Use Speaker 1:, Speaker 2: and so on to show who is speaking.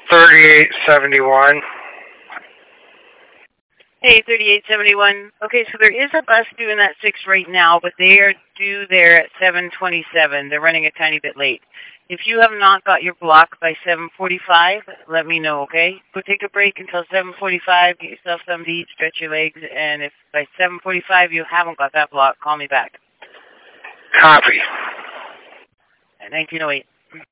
Speaker 1: 3871.
Speaker 2: Hey, 3871. Okay, so there is a bus doing that 6 right now, but they are due there at 7:27. They're running a tiny bit late. If you have not got your block by 7:45, let me know, okay? Go take a break until 7:45, get yourself something to eat, stretch your legs, and if by 7:45 you haven't got that block, call me back.
Speaker 1: Copy.
Speaker 2: At 1908.